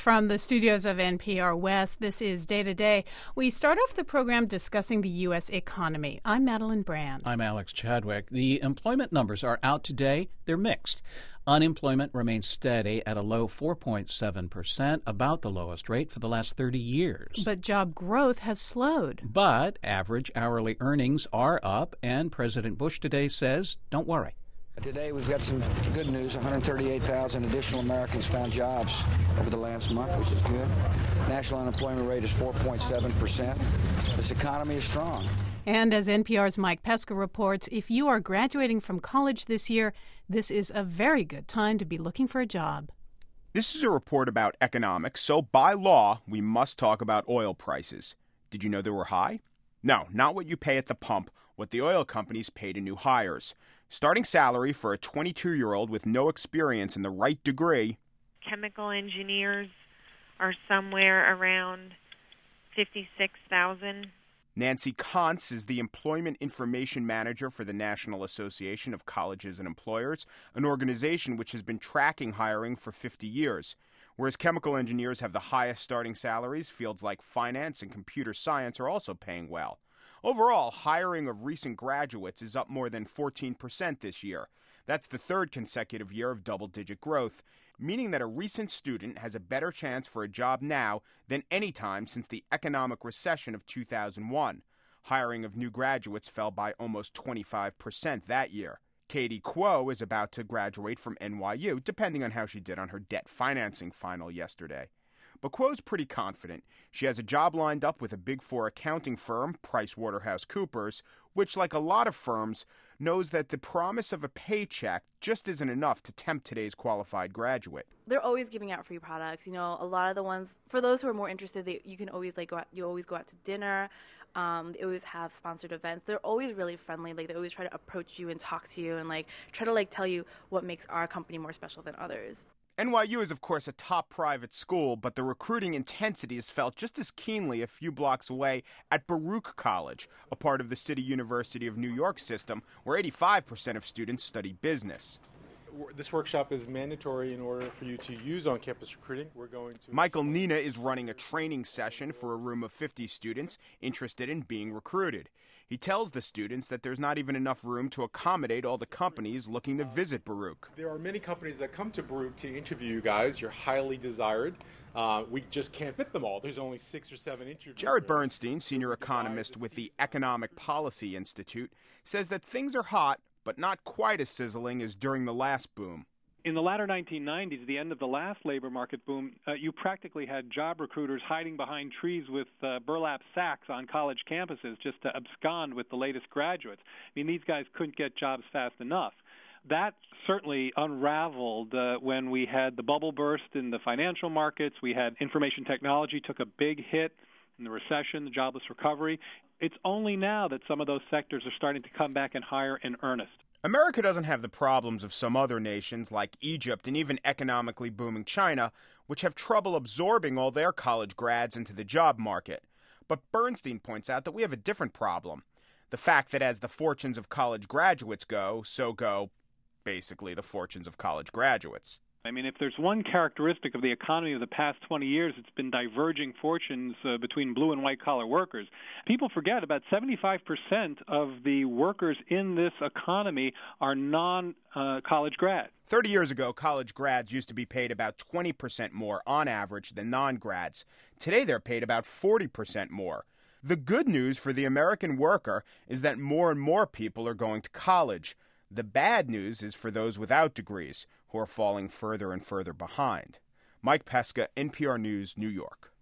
from the studios of NPR West. This is Day to Day. We start off the program discussing the U.S. economy. I'm Madeline Brand. I'm Alex Chadwick. The employment numbers are out today. They're mixed. Unemployment remains steady at a low 4.7%, about the lowest rate for the last 30 years. But job growth has slowed. But average hourly earnings are up, and President Bush today says, don't worry. Today we've got some good news. 138,000 additional Americans found jobs over the last month, which is good. National unemployment rate is 4.7%. This economy is strong. And as NPR's Mike Pesca reports, if you are graduating from college this year, this is a very good time to be looking for a job. This is a report about economics, so by law, we must talk about oil prices. Did you know they were high? No, not what you pay at the pump, what the oil companies pay to new hires. Starting salary for a 22-year-old with no experience in the right degree. Chemical engineers are somewhere around $56,000. Nancy Kontz is the Employment Information Manager for the National Association of Colleges and Employers, an organization which has been tracking hiring for 50 years. Whereas chemical engineers have the highest starting salaries, fields like finance and computer science are also paying well. Overall, hiring of recent graduates is up more than 14% this year. That's the third consecutive year of double-digit growth, meaning that a recent student has a better chance for a job now than any time since the economic recession of 2001. Hiring of new graduates fell by almost 25% that year. Katie Kuo is about to graduate from NYU, depending on how she did on her debt financing final yesterday. But Kuo's pretty confident. She has a job lined up with a Big Four accounting firm, PricewaterhouseCoopers, which, like a lot of firms, knows that the promise of a paycheck just isn't enough to tempt today's qualified graduate. They're always giving out free products. You know, a lot of the ones, for those who are more interested, you can always go out, you always go out to dinner. They always have sponsored events. They're always really friendly. They always try to approach you and talk to you and try to tell you what makes our company more special than others. NYU is, of course, a top private school, but the recruiting intensity is felt just as keenly a few blocks away at Baruch College, a part of the City University of New York system, where 85% of students study business. This workshop is mandatory in order for you to use on-campus recruiting. We're going to... Michael Nina is running a training session for a room of 50 students interested in being recruited. He tells the students that there's not even enough room to accommodate all the companies looking to visit Baruch. There are many companies that come to Baruch to interview you guys. You're highly desired. We just can't fit them all. There's only 6 or 7 interviews. Jared Bernstein, senior economist with the Economic Policy Institute, says that things are hot, but not quite as sizzling as during the last boom. In the latter 1990s, the end of the last labor market boom, you practically had job recruiters hiding behind trees with burlap sacks on college campuses just to abscond with the latest graduates. I mean, these guys couldn't get jobs fast enough. That certainly unraveled when we had the bubble burst in the financial markets. We had information technology took a big hit in the recession, the jobless recovery. It's only now that some of those sectors are starting to come back and hire in earnest. America doesn't have the problems of some other nations like Egypt and even economically booming China, which have trouble absorbing all their college grads into the job market. But Bernstein points out that we have a different problem. The fact that as the fortunes of college graduates go, so go, basically, the fortunes of college graduates. I mean, if there's one characteristic of the economy of the past 20 years, it's been diverging fortunes between blue and white-collar workers. People forget about 75% of the workers in this economy are non-college grads. 30 years ago, college grads used to be paid about 20% more on average than non-grads. Today, they're paid about 40% more. The good news for the American worker is that more and more people are going to college. The bad news is for those without degrees, who are falling further and further behind. Mike Pesca, NPR News, New York.